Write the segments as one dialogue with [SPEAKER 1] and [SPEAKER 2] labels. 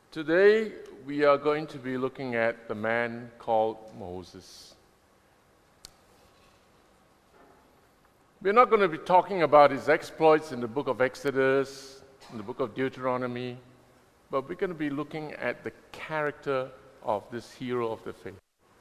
[SPEAKER 1] Today, we are going to be looking at the man called Moses. We're not going to be talking about his exploits in the book of Exodus, in the book of Deuteronomy, but we're going to be looking at the character of this hero of the faith.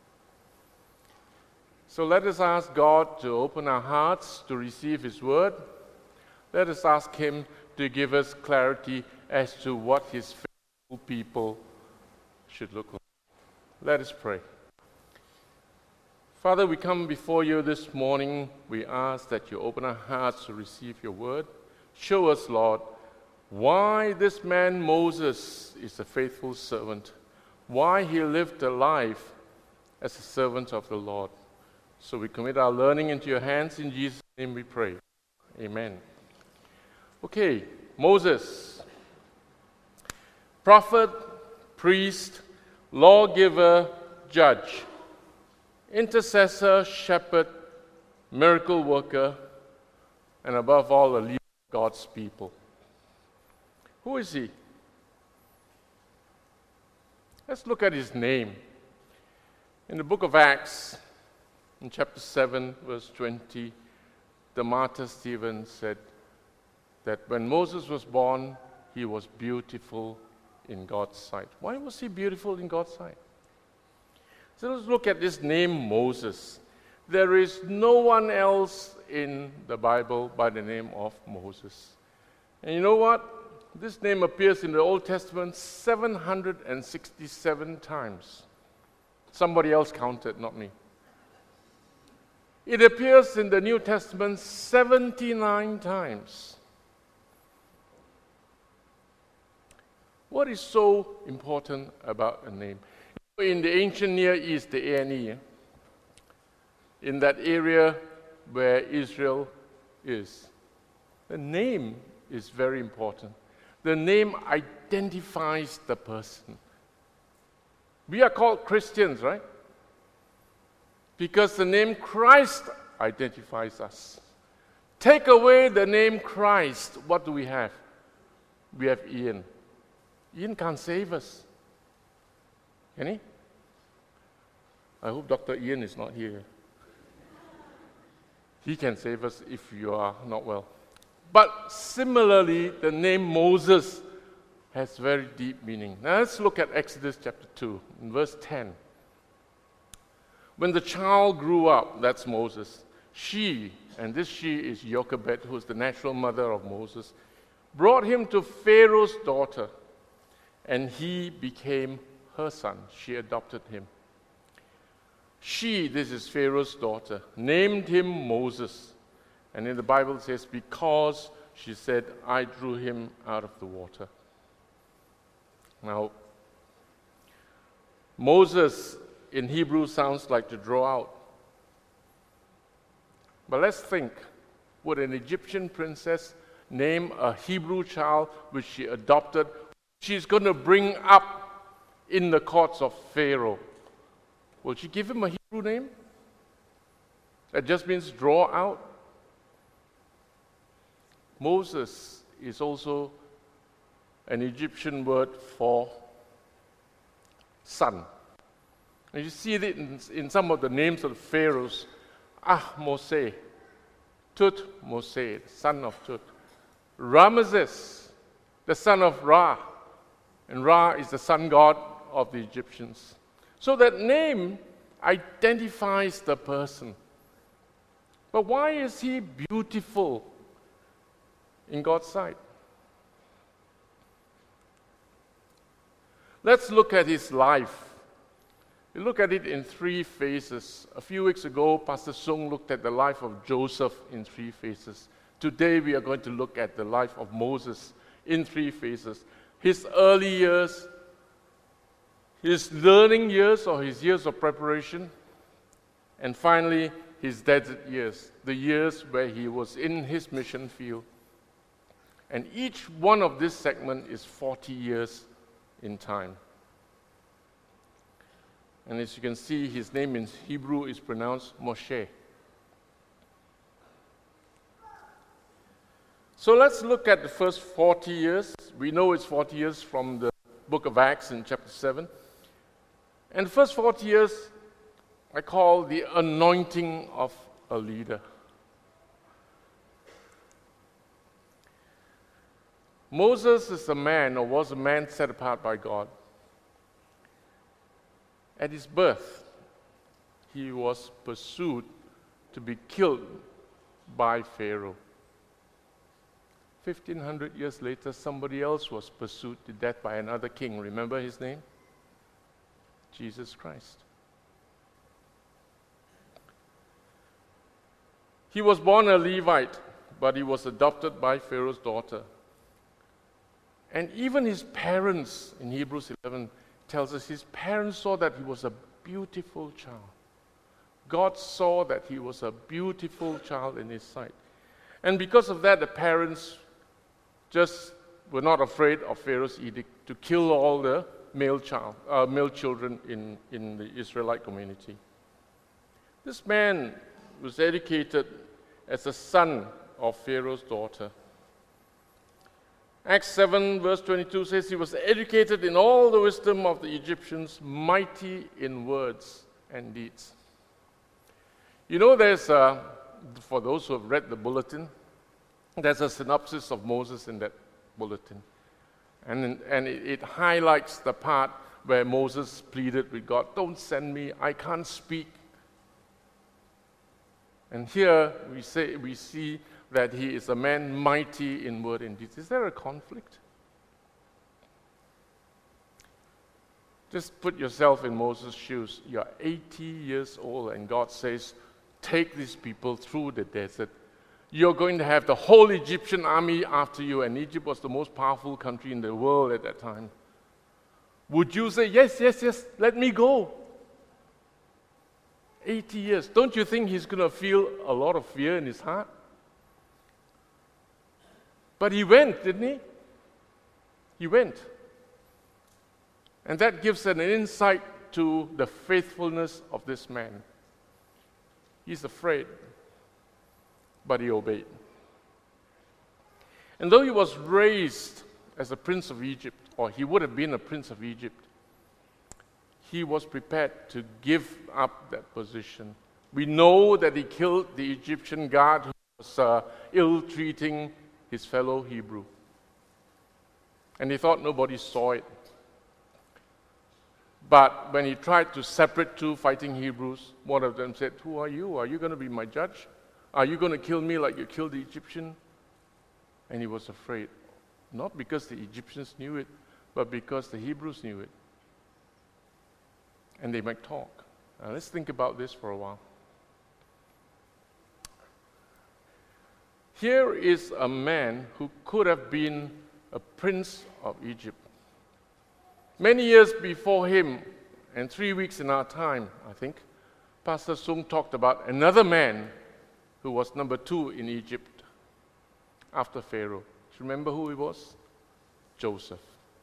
[SPEAKER 1] So let us ask God to open our hearts to receive His word. Let us ask Him to give us clarity as to what His faithful people should look like. Let us pray. Father, we come before you this morning. We ask that you open our hearts to receive your word. Show us, Lord, why this man Moses is a faithful servant, why he lived a life as a servant of the Lord. So we commit our learning into your hands. In Jesus' name we pray. Amen. Okay, Moses. Prophet, priest, lawgiver, judge, intercessor, shepherd, miracle worker, and above all, a leader of God's people. Who is he? Let's look at his name. In the book of Acts, in chapter 7, verse 20, the martyr Stephen said that when Moses was born, he was beautiful in God's sight. Why was he beautiful in God's sight? So let's look at this name Moses. There is no one else in the Bible by the name of Moses. And you know what? This name appears in the Old Testament 767 times. Somebody else counted, not me. It appears in the New Testament 79 times. What is so important about a name? In the ancient Near East, the A&E, in that area where Israel is, the name is very important. The name identifies the person. We are called Christians, right? Because the name Christ identifies us. Take away the name Christ, what do we have? We have Ian. Ian can't save us. Can he? I hope Dr. Ian is not here. He can save us if you are not well. But similarly, the name Moses has very deep meaning. Now let's look at Exodus chapter 2, in verse 10. When the child grew up, that's Moses, she, and this she is Jochebed, who is the natural mother of Moses, brought him to Pharaoh's daughter, and he became her son. She adopted him. She, this is Pharaoh's daughter, named him Moses. And in the Bible it says, because she said, I drew him out of the water. Now, Moses in Hebrew sounds like to draw out. But let's think, would an Egyptian princess name a Hebrew child which she adopted, she's going to bring up in the courts of Pharaoh? Will she give him a Hebrew name? That just means draw out. Moses is also an Egyptian word for son. And you see it in some of the names of the pharaohs. Moses, Tut, Moses, son of Tut. Ramesses, the son of Ra. And Ra is the sun god of the Egyptians. So that name identifies the person. But why is he beautiful in God's sight? Let's look at his life. We look at it in three phases. A few weeks ago, Pastor Sung looked at the life of Joseph in three phases. Today, we are going to look at the life of Moses in three phases. His early years, his learning years or his years of preparation, and finally, his desert years, the years where he was in his mission field. And each one of this segment is 40 years in time. And as you can see, his name in Hebrew is pronounced Moshe. So let's look at the first 40 years. We know it's 40 years from the book of Acts in chapter 7. And the first 40 years, I call the anointing of a leader. Moses is a man, or was a man set apart by God. At his birth, he was pursued to be killed by Pharaoh. 1,500 years later, somebody else was pursued to death by another king. Remember his name? Jesus Christ. He was born a Levite, but he was adopted by Pharaoh's daughter. And even his parents, in Hebrews 11, tells us his parents saw that he was a beautiful child. God saw that he was a beautiful child in his sight. And because of that, the parents just were not afraid of Pharaoh's edict to kill all the male children in the Israelite community. This man was educated as a son of Pharaoh's daughter. Acts 7 verse 22 says he was educated in all the wisdom of the Egyptians, mighty in words and deeds. You know, there's for those who have read the bulletin, there's a synopsis of Moses in that bulletin. And it highlights the part where Moses pleaded with God, "Don't send me, I can't speak." And here we see that he is a man mighty in word and deeds. Is there a conflict? Just put yourself in Moses' shoes. You're 80 years old and God says, take these people through the desert. You're going to have the whole Egyptian army after you, and Egypt was the most powerful country in the world at that time. Would you say, yes, let me go? 80 years. Don't you think he's going to feel a lot of fear in his heart? But he went, didn't he? He went. And that gives an insight to the faithfulness of this man. He's afraid, but he obeyed. And though he was raised as a prince of Egypt, or he would have been a prince of Egypt, he was prepared to give up that position. We know that he killed the Egyptian guard who was ill-treating his fellow Hebrew. And he thought nobody saw it. But when he tried to separate two fighting Hebrews, one of them said, "Who are you? Are you going to be my judge? Are you going to kill me like you killed the Egyptian?" And he was afraid, not because the Egyptians knew it, but because the Hebrews knew it. And they might talk. Now let's think about this for a while. Here is a man who could have been a prince of Egypt. Many years before him, and 3 weeks in our time, I think, Pastor Sung talked about another man who was number 2 in Egypt after Pharaoh. Do you remember who he was? Joseph.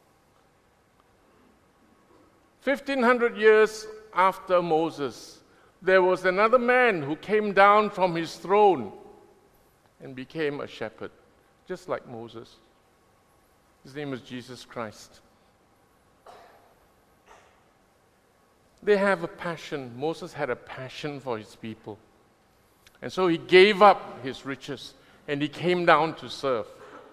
[SPEAKER 1] 1,500 years after Moses, there was another man who came down from his throne and became a shepherd, just like Moses. His name is Jesus Christ. They have a passion. Moses had a passion for his people. And so he gave up his riches and he came down to serve.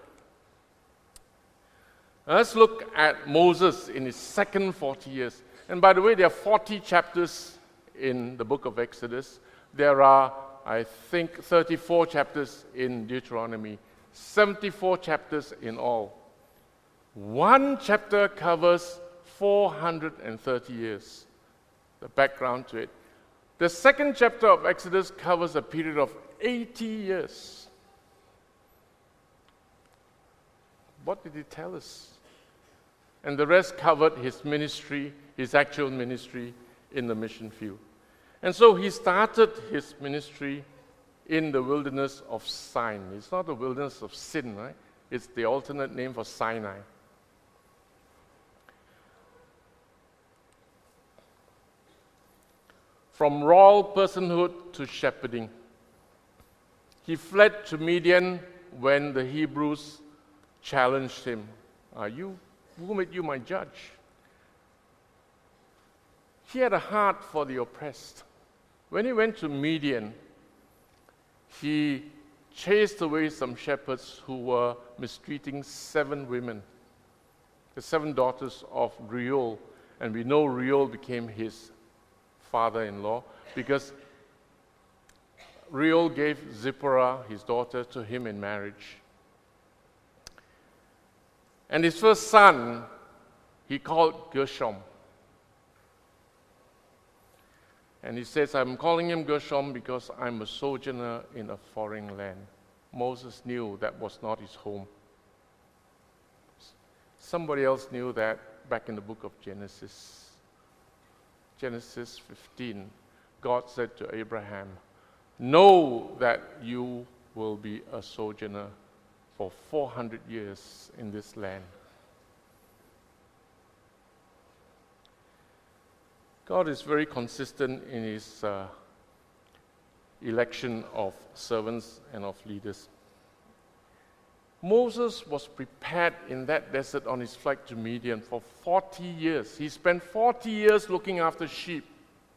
[SPEAKER 1] Now let's look at Moses in his second 40 years. And by the way, there are 40 chapters in the book of Exodus. There are, I think, 34 chapters in Deuteronomy, 74 chapters in all. One chapter covers 430 years. The background to it. The second chapter of Exodus covers a period of 80 years. What did he tell us? And the rest covered his ministry, his actual ministry in the mission field. And so he started his ministry in the wilderness of Sin. It's not the wilderness of sin, right? It's the alternate name for Sinai. From raw personhood to shepherding. He fled to Midian when the Hebrews challenged him. Are you Who made you my judge? He had a heart for the oppressed. When he went to Midian, he chased away some shepherds who were mistreating 7 women, the 7 daughters of Reuel. And we know Reuel became his father-in-law because Reuel gave Zipporah, his daughter, to him in marriage. And his first son, he called Gershom. And he says, I'm calling him Gershom because I'm a sojourner in a foreign land. Moses knew that was not his home. Somebody else knew that back in the book of Genesis. Genesis 15, God said to Abraham, know that you will be a sojourner for 400 years in this land. God is very consistent in his election of servants and of leaders. Moses was prepared in that desert on his flight to Midian for 40 years. He spent 40 years looking after sheep.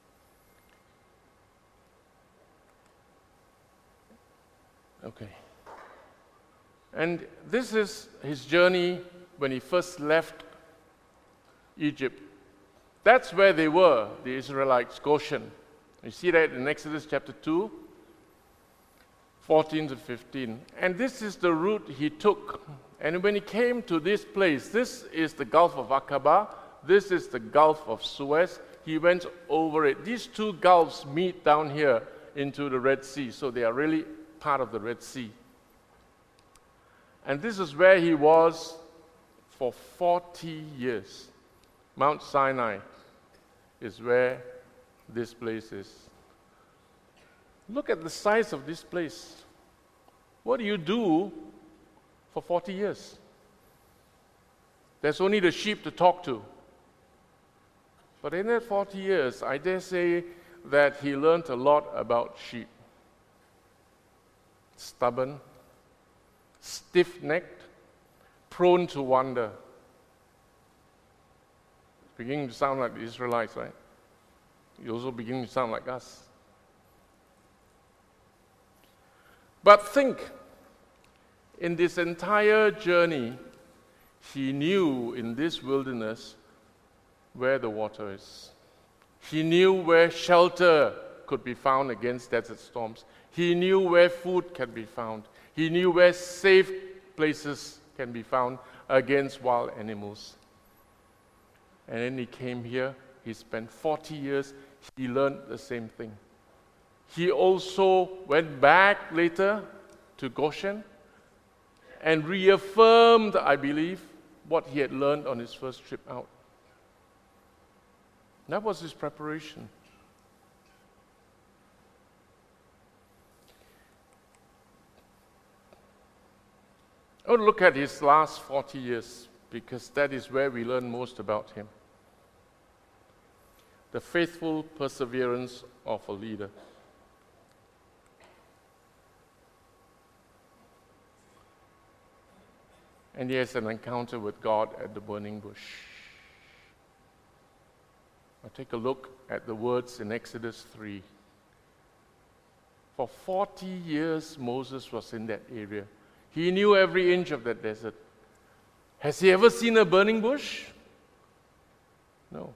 [SPEAKER 1] Okay. And this is his journey when he first left Egypt. That's where they were, the Israelites, Goshen. You see that in Exodus chapter 2, 14 to 15. And this is the route he took. And when he came to this place, this is the Gulf of Aqaba, this is the Gulf of Suez. He went over it. These 2 gulfs meet down here into the Red Sea, so they are really part of the Red Sea. And this is where he was for 40 years. Mount Sinai is where this place is. Look at the size of this place. What do you do for 40 years? There's only the sheep to talk to. But in that 40 years, I dare say that he learned a lot about sheep. Stubborn, stiff-necked, prone to wander. Beginning to sound like the Israelites, right? You're also beginning to sound like us. But think, in this entire journey, he knew in this wilderness where the water is. He knew where shelter could be found against desert storms. He knew where food can be found. He knew where safe places can be found against wild animals. And then he came here, he spent 40 years, he learned the same thing. He also went back later to Goshen and reaffirmed, I believe, what he had learned on his first trip out. That was his preparation. I want to look at his last 40 years because that is where we learn most about him. The faithful perseverance of a leader. And he has an encounter with God at the burning bush. Now take a look at the words in Exodus 3. For 40 years, Moses was in that area. He knew every inch of that desert. Has he ever seen a burning bush? No.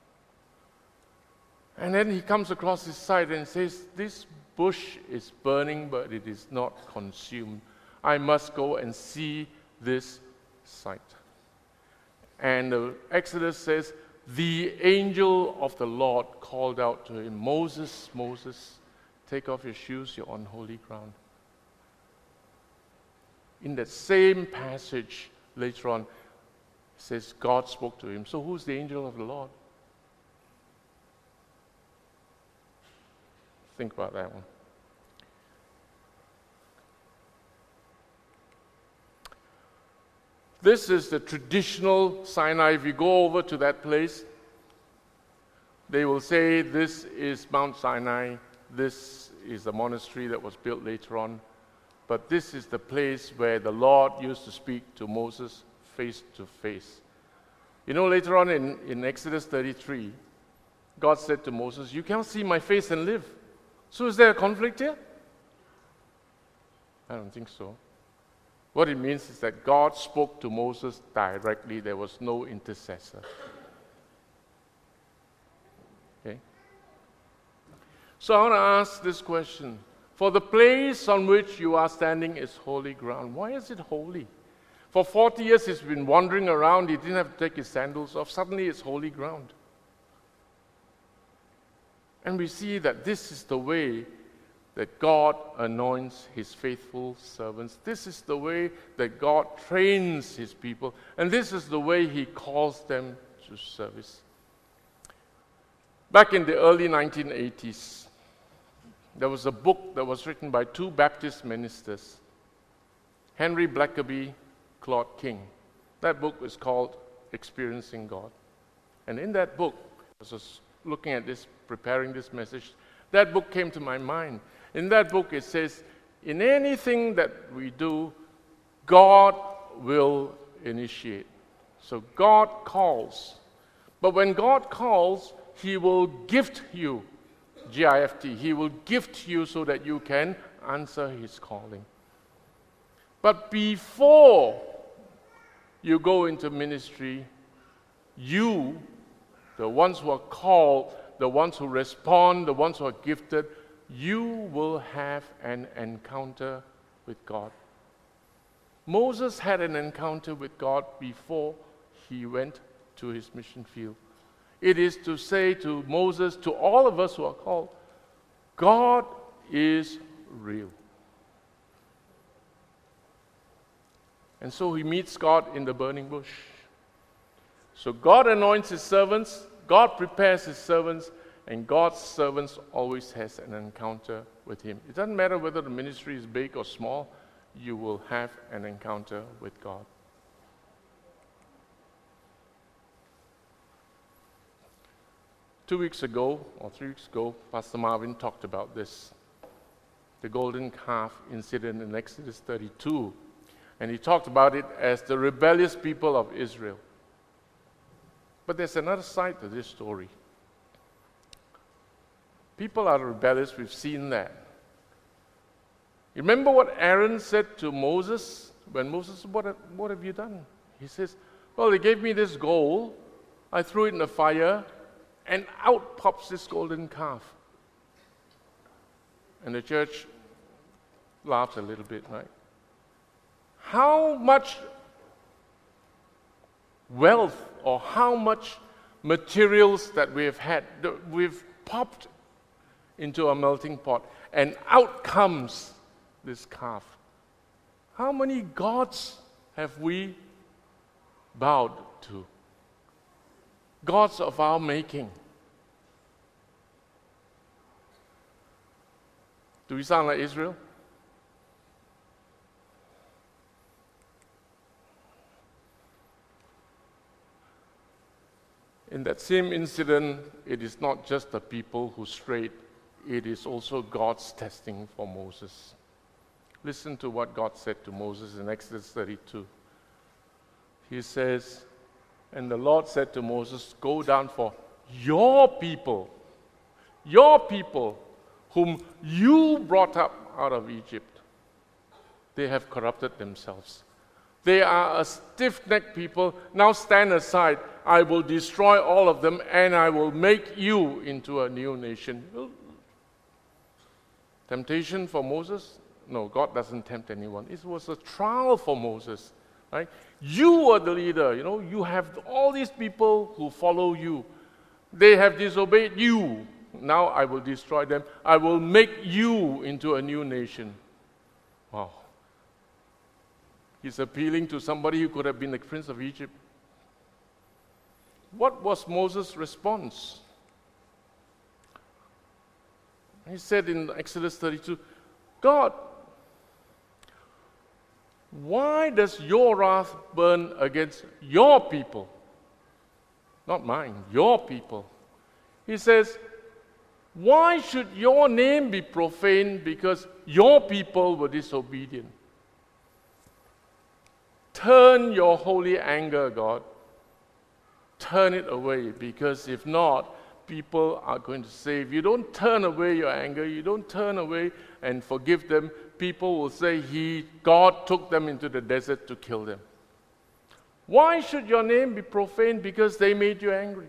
[SPEAKER 1] And then he comes across his side and says, this bush is burning, but it is not consumed. I must go and see this sight. And Exodus says, the angel of the Lord called out to him, Moses, Moses, take off your shoes, you're on holy ground. In that same passage later on, it says God spoke to him. So who's the angel of the Lord? Think about that one. This is the traditional Sinai. If you go over to that place, they will say this is Mount Sinai. This is the monastery that was built later on. But this is the place where the Lord used to speak to Moses face to face. You know, later on in Exodus 33, God said to Moses, "You cannot see my face and live." So is there a conflict here? I don't think so. What it means is that God spoke to Moses directly. There was no intercessor. Okay? So I want to ask this question. For the place on which you are standing is holy ground. Why is it holy? For 40 years he's been wandering around. He didn't have to take his sandals off. Suddenly it's holy ground. And we see that this is the way that God anoints his faithful servants. This is the way that God trains his people. And this is the way he calls them to service. Back in the early 1980s, there was a book that was written by two Baptist ministers, Henry Blackaby, Claude King. That book is called Experiencing God. And in that book, as I was looking at this, preparing this message, that book came to my mind. In that book it says, in anything that we do, God will initiate. So God calls. But when God calls, he will gift you, G-I-F-T, he will gift you so that you can answer his calling. But before you go into ministry, you, the ones who are called, the ones who respond, the ones who are gifted, you will have an encounter with God. Moses had an encounter with God before he went to his mission field. It is to say to Moses, to all of us who are called, God is real. And so he meets God in the burning bush. So God anoints his servants, God prepares his servants, and God's servants always has an encounter with him. It doesn't matter whether the ministry is big or small, you will have an encounter with God. Two weeks ago, or 3 weeks ago, Pastor Marvin talked about this, the golden calf incident in Exodus 32. And he talked about it as the rebellious people of Israel. But there's another side to this story. People are rebellious, we've seen that. Remember what Aaron said to Moses? When Moses said, what have you done? He says, well, they gave me this gold, I threw it in the fire, and out pops this golden calf. And the church laughs a little bit, right? How much wealth or how much materials that we have had, we've popped into a melting pot, and out comes this calf. How many gods have we bowed to? Gods of our making. Do we sound like Israel? In that same incident, it is not just the people who strayed, it is also God's testing for Moses. Listen to what God said to Moses in Exodus 32. He says, and the Lord said to Moses, go down for your people, whom you brought up out of Egypt. They have corrupted themselves. They are a stiff-necked people. Now stand aside. I will destroy all of them, and I will make you into a new nation. Temptation for Moses? No, God doesn't tempt anyone. It was a trial for Moses. Right? You are the leader. You have all these people who follow you. They have disobeyed you. Now I will destroy them. I will make you into a new nation. Wow. He's appealing to somebody who could have been the prince of Egypt. What was Moses' response? He said in Exodus 32, God, why does your wrath burn against your people? Not mine, your people. He says, why should your name be profaned because your people were disobedient? Turn your holy anger, God, turn it away, because if not, people are going to say, if you don't turn away your anger, you don't turn away and forgive them, people will say God took them into the desert to kill them. Why should your name be profaned? Because they made you angry.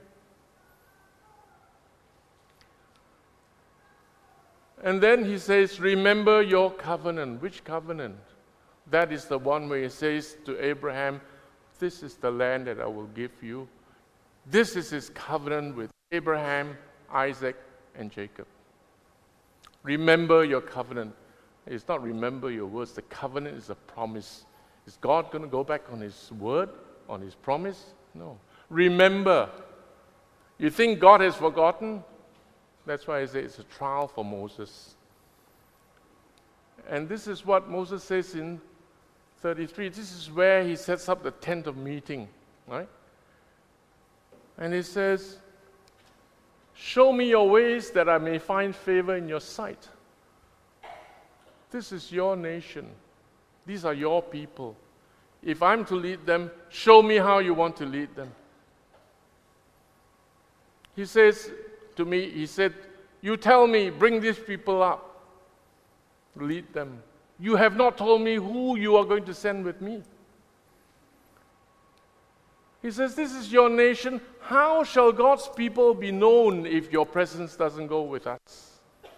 [SPEAKER 1] And then he says, remember your covenant. Which covenant? That is the one where he says to Abraham, this is the land that I will give you. This is his covenant with Abraham, Isaac, and Jacob. Remember your covenant. It's not remember your words. The covenant is a promise. Is God going to go back on his word, on his promise? No. Remember. You think God has forgotten? That's why I say it's a trial for Moses. And this is what Moses says in 33. This is where he sets up the tent of meeting, right? And he says, show me your ways that I may find favor in your sight. This is your nation. These are your people. If I'm to lead them, show me how you want to lead them. He says to me, he said, you tell me, bring these people up, lead them. You have not told me who you are going to send with me. He says, this is your nation. How shall God's people be known if your presence doesn't go with us?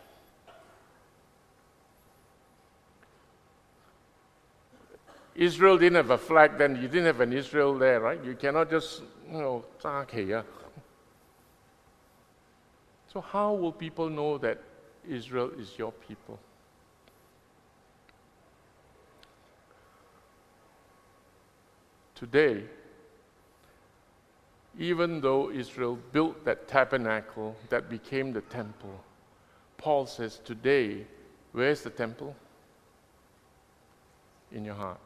[SPEAKER 1] Israel didn't have a flag then. You didn't have an Israel there, right? You cannot just, zha kei. So how will people know that Israel is your people? Today, even though Israel built that tabernacle that became the temple, Paul says today, where's the temple? In your heart.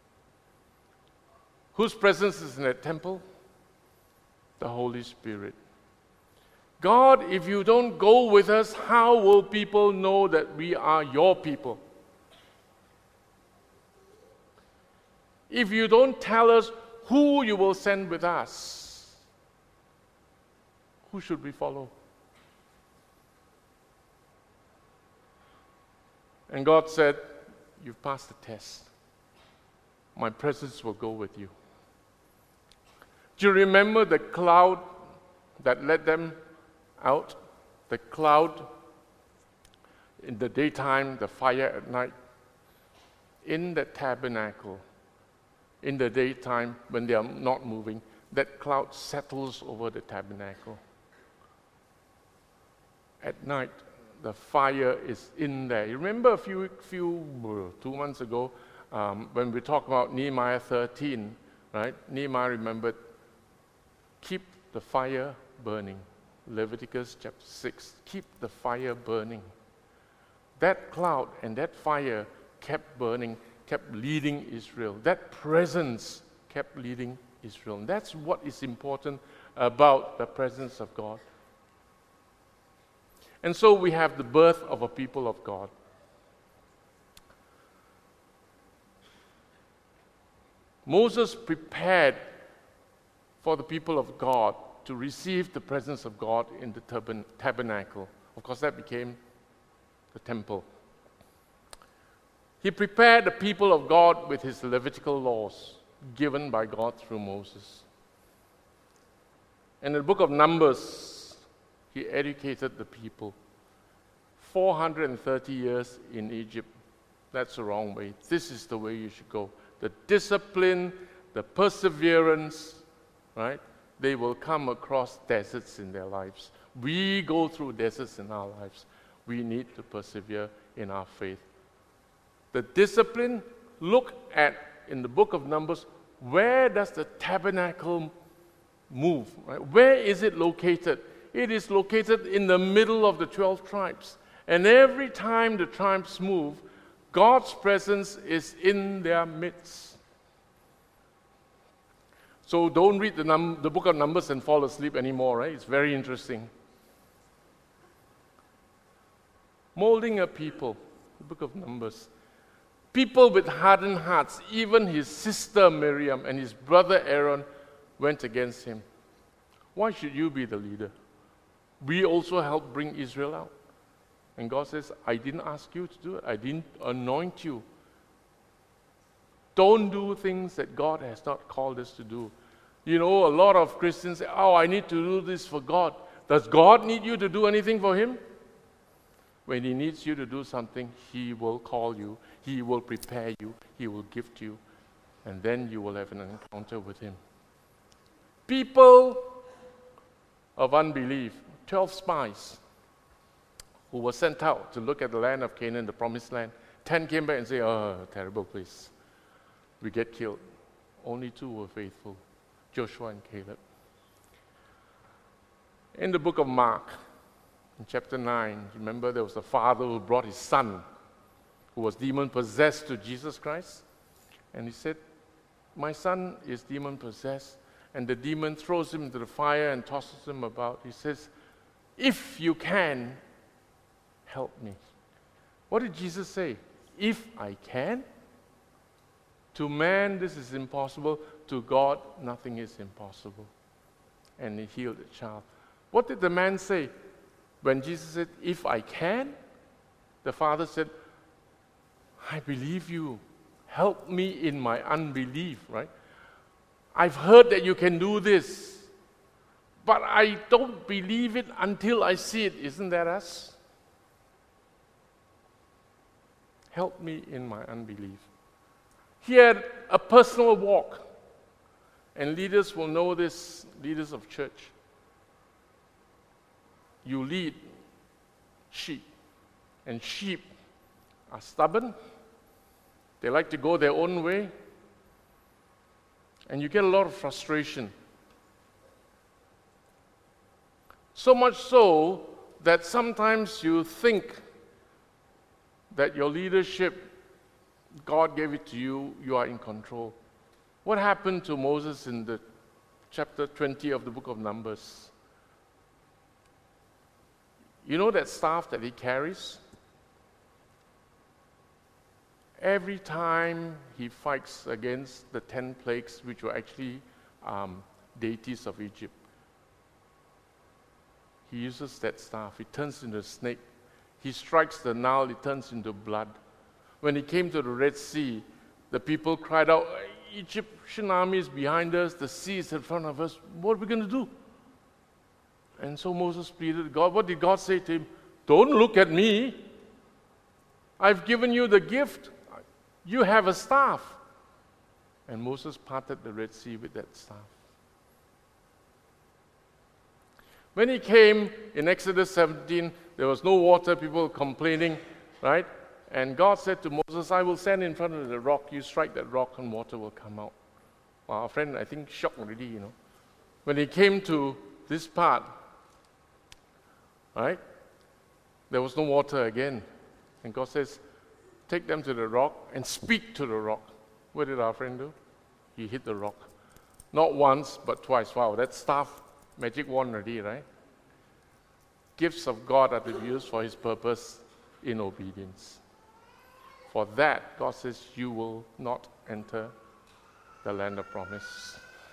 [SPEAKER 1] Whose presence is in that temple? The Holy Spirit. God, if you don't go with us, how will people know that we are your people? If you don't tell us who you will send with us, who should we follow? And God said, you've passed the test. My presence will go with you. Do you remember the cloud that led them out? The cloud in the daytime, the fire at night. In the tabernacle, in the daytime, when they are not moving, that cloud settles over the tabernacle. At night, the fire is in there. You remember 2 months ago, when we talked about Nehemiah 13, right? Nehemiah remembered, keep the fire burning. Leviticus chapter 6, keep the fire burning. That cloud and that fire kept burning, kept leading Israel. That presence kept leading Israel. And that's what is important about the presence of God. And so we have the birth of a people of God. Moses prepared for the people of God to receive the presence of God in the tabernacle. Of course, that became the temple. He prepared the people of God with his Levitical laws given by God through Moses. And in the book of Numbers, he educated the people. 430 years in Egypt. That's the wrong way. This is the way you should go. The discipline, the perseverance, right? They will come across deserts in their lives. We go through deserts in our lives. We need to persevere in our faith. The discipline, look at, in the book of Numbers, where does the tabernacle move? Right? Where is it located? It is located in the middle of the 12 tribes. And every time the tribes move, God's presence is in their midst. So don't read the book of Numbers and fall asleep anymore, right? It's very interesting. Molding a people, the book of Numbers. People with hardened hearts, even his sister Miriam and his brother Aaron went against him. Why should you be the leader? We also helped bring Israel out. And God says, I didn't ask you to do it. I didn't anoint you. Don't do things that God has not called us to do. You know, a lot of Christians say, oh, I need to do this for God. Does God need you to do anything for Him? When He needs you to do something, He will call you. He will prepare you. He will gift you. And then you will have an encounter with Him. People of unbelief, 12 spies who were sent out to look at the land of Canaan, the promised land. 10 came back and said, oh, terrible place. We get killed. Only 2 were faithful, Joshua and Caleb. In the book of Mark, in chapter 9, remember there was a father who brought his son, who was demon-possessed, to Jesus Christ. And he said, my son is demon-possessed. And the demon throws him into the fire and tosses him about. He says, if you can, help me. What did Jesus say? If I can? To man, this is impossible. To God, nothing is impossible. And he healed the child. What did the man say? When Jesus said, if I can, the father said, I believe you. Help me in my unbelief, right? I've heard that you can do this, but I don't believe it until I see it. Isn't that us? Help me in my unbelief. He had a personal walk, and leaders will know this, leaders of church. You lead sheep, and sheep are stubborn. They like to go their own way, and you get a lot of frustration. So much so that sometimes you think that your leadership, God gave it to you, you are in control. What happened to Moses in the chapter 20 of the book of Numbers? You know that staff that he carries? Every time he fights against the 10 plagues, which were actually deities of Egypt, he uses that staff. It turns into a snake. He strikes the Nile, it turns into blood. When he came to the Red Sea, the people cried out, Egyptian army is behind us, the sea is in front of us, what are we going to do? And so Moses pleaded to God. What did God say to him? Don't look at me. I've given you the gift. You have a staff. And Moses parted the Red Sea with that staff. When he came in Exodus 17, there was no water, people were complaining, right? And God said to Moses, I will stand in front of the rock, you strike that rock and water will come out. Well, our friend, I think, shocked already, you know. When he came to this part, right, there was no water again. And God says, take them to the rock and speak to the rock. What did our friend do? He hit the rock. Not once, but twice. Wow, that staff, magic wand already, right? Gifts of God are to be used for His purpose in obedience. For that, God says, you will not enter the land of promise.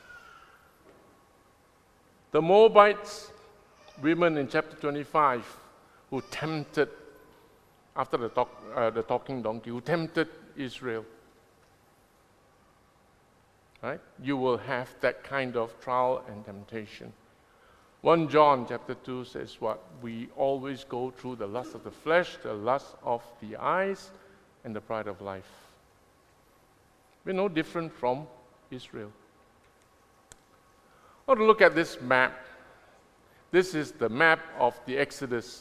[SPEAKER 1] The Moabites women in chapter 25 who tempted, after the talking donkey, who tempted Israel. Right? You will have that kind of trial and temptation. 1 John chapter 2 says what? We always go through the lust of the flesh, the lust of the eyes, and the pride of life. We're no different from Israel. I want to look at this map. This is the map of the Exodus.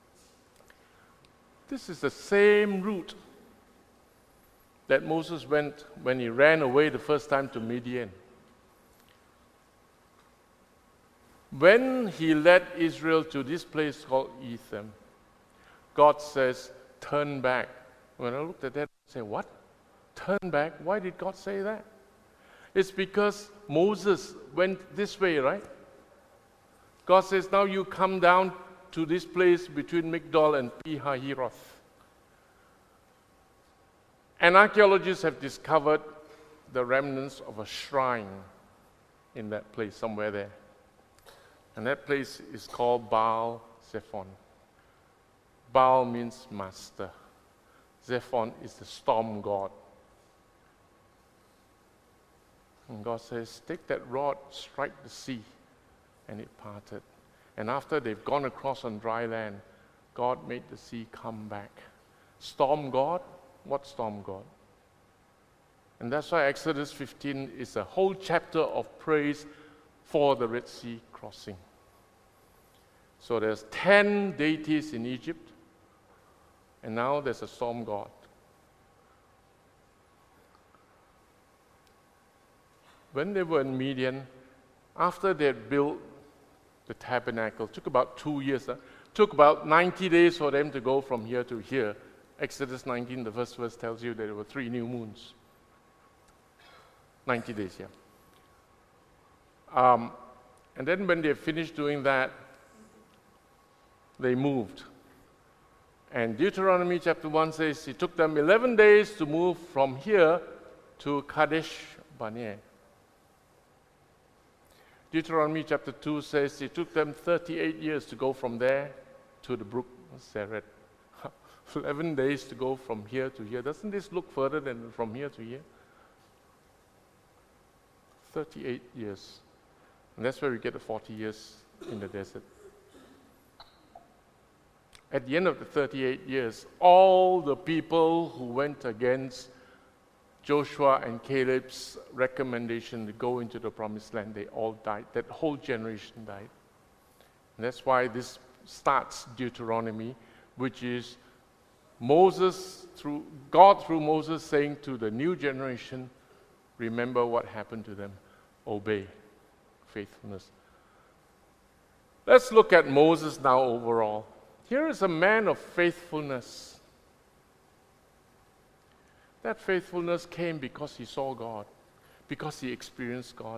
[SPEAKER 1] This is the same route that Moses went when he ran away the first time to Midian. When he led Israel to this place called Etham, God says, turn back. When I looked at that, I said, what? Turn back? Why did God say that? It's because Moses went this way, right? God says, now you come down to this place between Migdol and Pi-hahiroth. And archaeologists have discovered the remnants of a shrine in that place, somewhere there. And that place is called Baal Zephon. Baal means master. Zephon is the storm god. And God says, take that rod, strike the sea. And it parted. And after they've gone across on dry land, God made the sea come back. Storm god? What storm god? And that's why Exodus 15 is a whole chapter of praise for the Red Sea crossing. So there's 10 deities in Egypt, and now there's a storm god. When they were in Midian, after they had built the tabernacle, took about 2 years, took about 90 days for them to go from here to here. Exodus 19, the first verse tells you that there were 3 new moons. 90 days, yeah. And then when they finished doing that, they moved. And Deuteronomy chapter 1 says it took them 11 days to move from here to Kadesh Barnea. Deuteronomy chapter 2 says it took them 38 years to go from there to the brook Zered. 11 days to go from here to here. Doesn't this look further than from here to here? 38 years. And that's where we get the 40 years in the desert. At the end of the 38 years, all the people who went against Joshua and Caleb's recommendation to go into the promised land, they all died. That whole generation died. And that's why this starts Deuteronomy, which is God through Moses saying to the new generation, remember what happened to them. Obey. Faithfulness. Let's look at Moses now overall. Here is a man of faithfulness. That faithfulness came because he saw God, because he experienced God.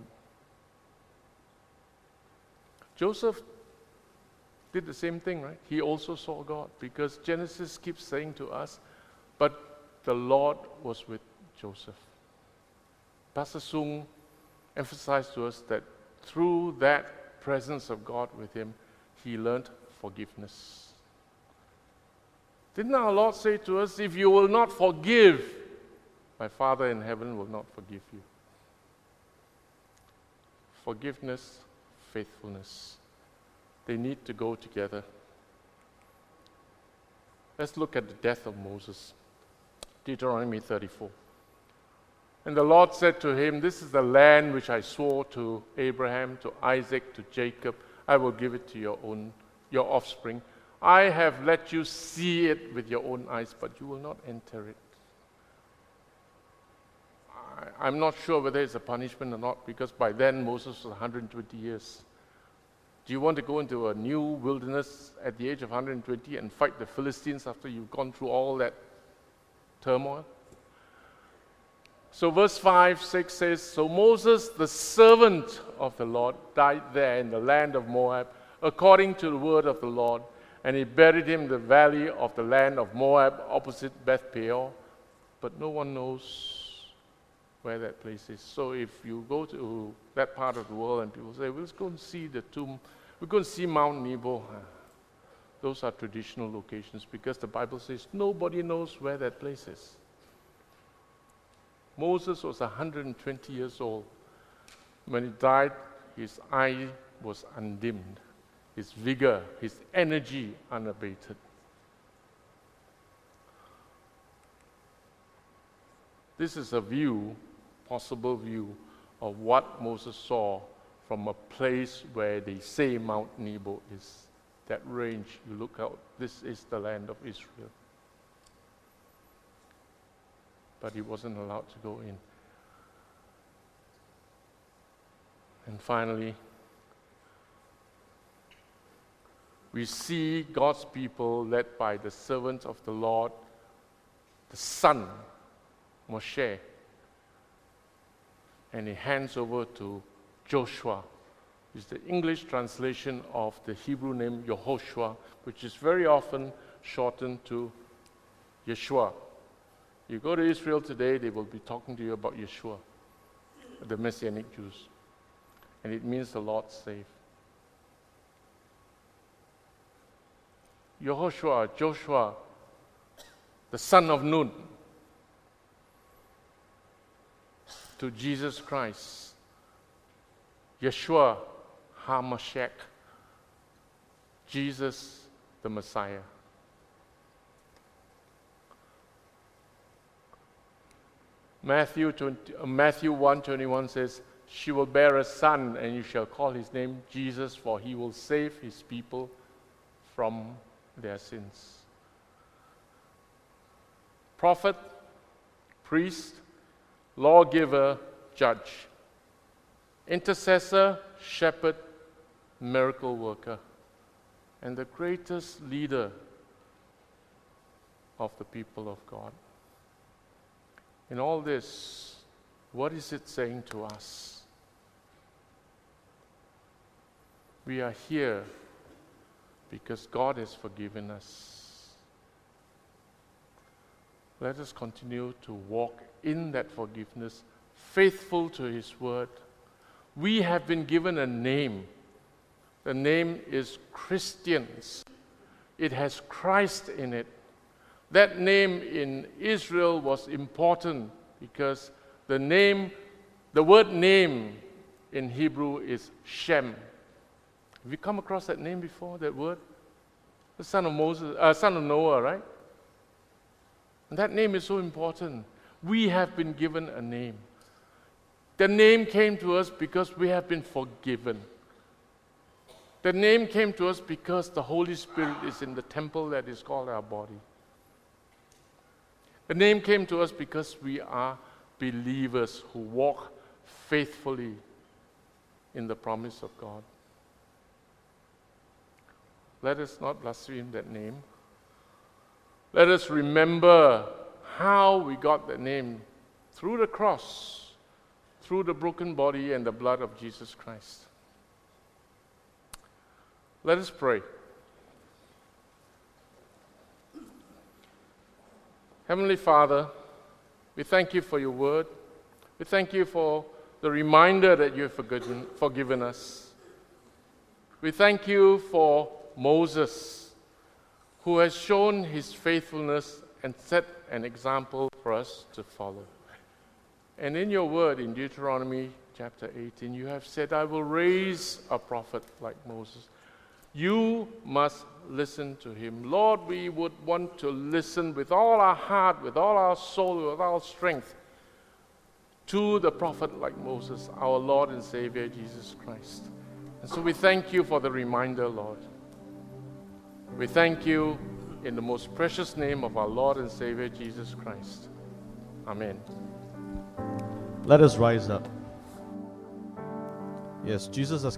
[SPEAKER 1] Joseph did the same thing, right? He also saw God, because Genesis keeps saying to us, but the Lord was with Joseph. Pastor Sung emphasized to us that through that presence of God with him, he learned forgiveness. Didn't our Lord say to us, if you will not forgive, my Father in heaven will not forgive you? Forgiveness, faithfulness. They need to go together. Let's look at the death of Moses. Deuteronomy 34. And the Lord said to him, this is the land which I swore to Abraham, to Isaac, to Jacob. I will give it to your offspring. I have let you see it with your own eyes, but you will not enter it. I'm not sure whether it's a punishment or not, because by then Moses was 120 years. Do you want to go into a new wilderness at the age of 120 and fight the Philistines after you've gone through all that turmoil? So verse 5, 6 says, so Moses, the servant of the Lord, died there in the land of Moab, according to the word of the Lord, and he buried him in the valley of the land of Moab, opposite Beth Peor. But no one knows where that place is. So if you go to that part of the world and people say, well, let's go and see the tomb, we're going to see Mount Nebo. Those are traditional locations, because the Bible says nobody knows where that place is. Moses was 120 years old. When he died, his eye was undimmed, his vigor, his energy unabated. This is a view, possible view, of what Moses saw from a place where they say Mount Nebo is. That range, you look out, this is the land of Israel. But he wasn't allowed to go in. And finally, we see God's people led by the servants of the Lord, the son, Moshe, and he hands over to Joshua. It's the English translation of the Hebrew name Yehoshua, which is very often shortened to Yeshua. You go to Israel today, they will be talking to you about Yeshua, the Messianic Jews. And it means the Lord save. Joshua, the son of Nun, to Jesus Christ, Yeshua HaMashiach, Jesus the Messiah. Matthew 1:21 says, "She will bear a son, and you shall call his name Jesus, for he will save his people from their sins." Prophet, priest, lawgiver, judge, intercessor, shepherd, miracle worker, and the greatest leader of the people of God. In all this, what is it saying to us? We are here because God has forgiven us. Let us continue to walk in that forgiveness, faithful to His word. We have been given a name. The name is Christians. It has Christ in it. That name in Israel was important because the word name in Hebrew is Shem. Have you come across that name before, that word? The son of Noah, right? And that name is so important. We have been given a name. The name came to us because we have been forgiven. The name came to us because the Holy Spirit is in the temple that is called our body. The name came to us because we are believers who walk faithfully in the promise of God. Let us not blaspheme that name. Let us remember how we got that name through the cross, through the broken body and the blood of Jesus Christ. Let us pray. Heavenly Father, we thank you for your word. We thank you for the reminder that you have forgiven us. We thank you for Moses, who has shown his faithfulness and set an example for us to follow. And in your word, in Deuteronomy chapter 18, you have said, "I will raise a prophet like Moses." You must listen to him. Lord, we would want to listen with all our heart, with all our soul, with all our strength to the prophet like Moses, our Lord and Savior, Jesus Christ. And so we thank you for the reminder, Lord. We thank you in the most precious name of our Lord and Savior, Jesus Christ. Amen.
[SPEAKER 2] Let us rise up. Yes, Jesus has